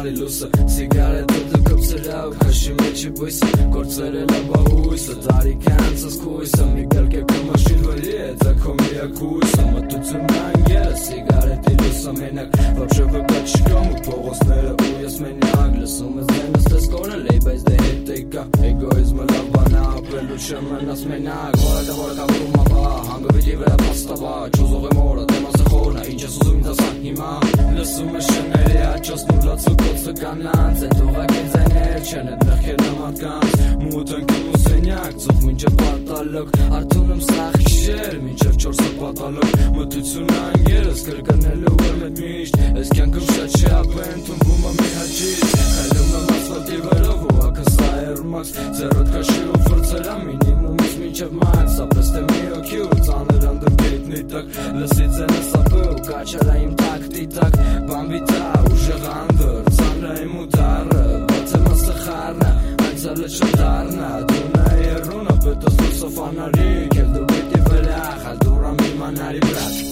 եղի լուսը Սիգարետը դու կպսրավ Քաշի մեջի բույսը Գործերը լաբահույսը Տարիքանցս կույսը Մի կրկե կմաշին վրի է Ձակո միակ հույսը Մտություն անգերը Սիգարետի լուսը մենակ Վարշևը կաչկամ ու փողոսները ու ես մենակ Լսում ես դենս տես կորել Էй բայց դե հետ եկա Էգոիզմը լավ բանա ապրելու չմնաս մենակ Որը որը կավորում ապա Հանգը վիդի վրա պաստավա Չուզող եմ օրը դեմասը խորնա Ինչ ես ուզում ինձ ասակ հիմա Լսում ես շների աչոս նուլացու կոցը կանանց Էդ ուղակ ինձ այներ չեն էդ մեղքեր նամատկանց Մութ ընկնում ու սենյակ Ծուխ մինչև պատալոք Արդունում սաղ քիշեր Մինչև չորսը պատալոք Մտություն անգերս կրկնելու եմ էդ միշտ Ես կյանքում շատ շապ են թումվում եմ մի հաճից Խելում եմ ասվալտի վրով ու ակս այրմաքս Ձերոտ կաշի ու վրծերա մինիմումից մինչև մաքս Ապրես թե մի օքի ու ծանր անդրգեյտնի տակ Լսից են ասապը ու կաչարա իմ տակ տիտակ Բամբիտա ու ժղանդր ծանրը իմ ու դարը Բաց եմ ասը խարնը Անցալը չդարնա Դունա երունը պետոս լուսը ֆանարի Կել դու բետի վրա խալդուրամ իմանարի բրատ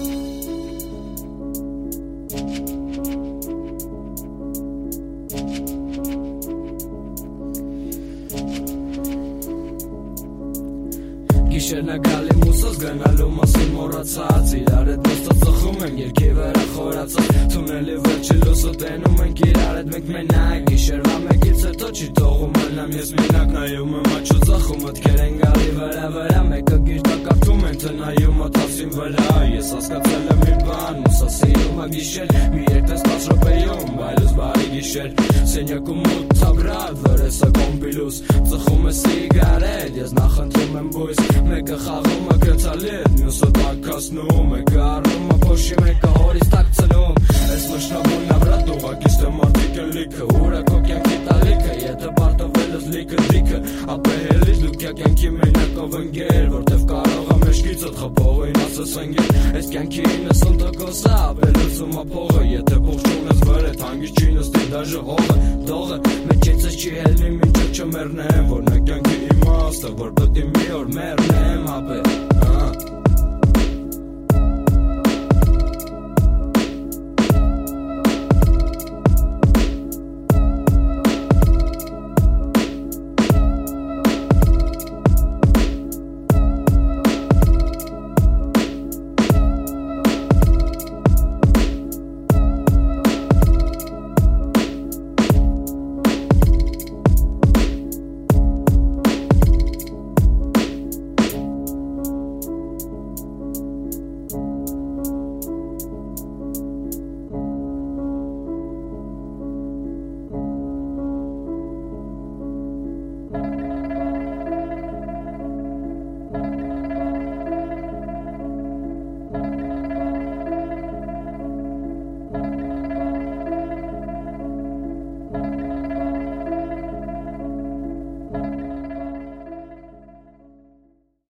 Գիշերն է գալի մուսոս գնալու մասին մոռացած Իրար էդ մստը ծխում ենք երկի վրա խորացած Թունելի վերջի լուսը տենում ենք իրար էդ մենք մենակ Գիշերվա մեկից հետո չի թողում մնամ ես մենակ Նայում եմ աչ ու ծախում մտքեր են գալի վրա Մեկը գիրտա կարդում են թե նայում ատասին վրա Ես հասկացել եմ մի բան մուսասիում ա գիշեր Մի երկտես 10 րոպեում բայլուս բարի գիշեր Սենյակում մութ թաբրատ վրեսը կոմպիլուս Ծխում է սիգարետ ես նախընտրում եմ բույս Մեկը խաղում է գրծալիտ, մյուսը տակասնում Մեկը առնում է փոշի, մեկը հորից տակցնում Ես մշնաբուն նավրատ ուղակից թե մարդիկ են լիքը Ուր է քո կյանքի տալիքը, եթե պարտովել ես լիքը դիքը Ապե հելից լուքյա կյանքի մենակով ընգեր Որտև կարող է մեշկիցըտ խպողին ասես ընգեր Ես կյանքի 90% ապե լուսում է փողը Եթե փող չունես վրետ, հանգից չի նստի դաժը հողը Դողը, մեջիցս չի հելնի մինչև չմեռնեմ Որ նա կյանքի իմաստը, որ պետի մի օր մեռնեմ ապե